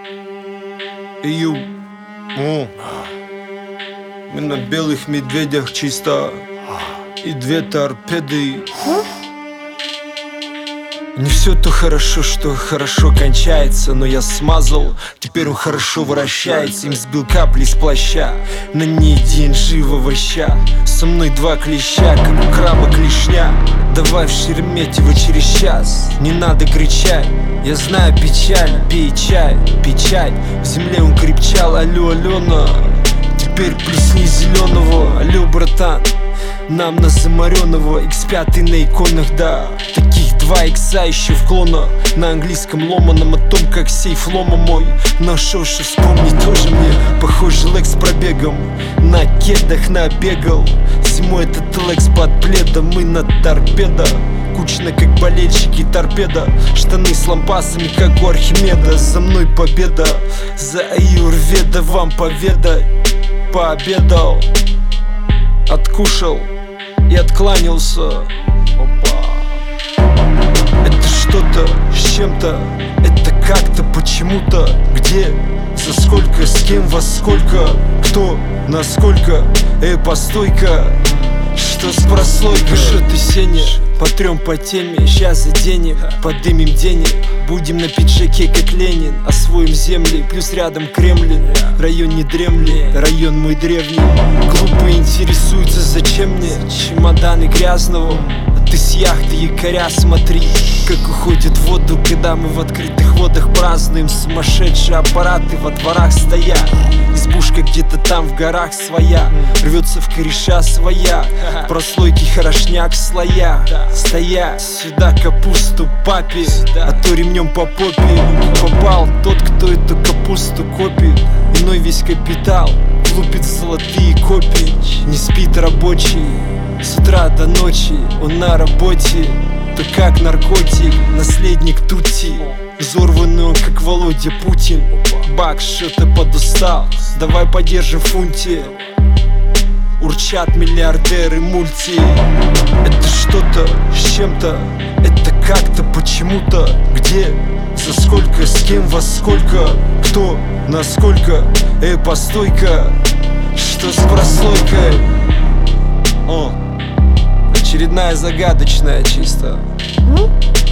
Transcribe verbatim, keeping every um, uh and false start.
Ию, о, мы на белых медведях чисто, и две торпеды. Не все то хорошо, что хорошо кончается, но я смазал, теперь он хорошо вращается. Им сбил капли с плаща, на ней день живого ща. Со мной два клеща, как у краба клешня. Давай в Шереметьево через час, не надо кричать. Я знаю печаль, пей чай, печать. В земле он крепчал, алло, Алена. Теперь плесни зеленого, алло, братан. Нам на замаренного, икс пять на иконах, да. Таких два икса еще в клонах. На английском ломаном о том, как сейф лома мой нашел, что вспомнить тоже мне. Похоже лекс с пробегом, на кедах набегал. Зимой этот лекс под пледом, мы на торпедо. Кучно, как болельщики торпеда. Штаны с лампасами, как у Архимеда. За мной победа, за аюрведа вам поведай. Пообедал, откушал и откланялся. Опа. Это что-то с чем-то, это как-то, почему-то. Где, за сколько, с кем, во сколько, кто, насколько. Эй, постой-ка, что с прослойкой? Что ты, Сеня? Потрем по теме, щас заденем, подымем денег. Будем на пиджаке, как Ленин. Освоим земли, плюс рядом Кремлин. Район не дремли, район мой древний. Глупые интересуются, зачем мне чемоданы грязного. А ты с яхты якоря смотри, как уходит в воду, когда мы в открытых водах празднуем. Сумасшедшие аппараты во дворах стоят. Избушка где-то там в горах своя, рвется в кореша своя. Прослойки хорошняк в слоя. Стоять сюда капусту папе, а то ремнем по попе. Попал тот, кто эту капусту копит. Иной весь капитал лупит золотые копии. Не спит рабочий с утра до ночи, он на работе. То как наркотик, наследник Тутти. Взорванный он, как Володя Путин. Бак, что-то подустал, давай подержим в фунте. Урчат миллиардеры мульти. Это что-то с чем-то, это как-то, почему-то. Где, за сколько, с кем, во сколько, кто, насколько. Эй, постой-ка, что с прослойкой? О, очередная загадочная чисто.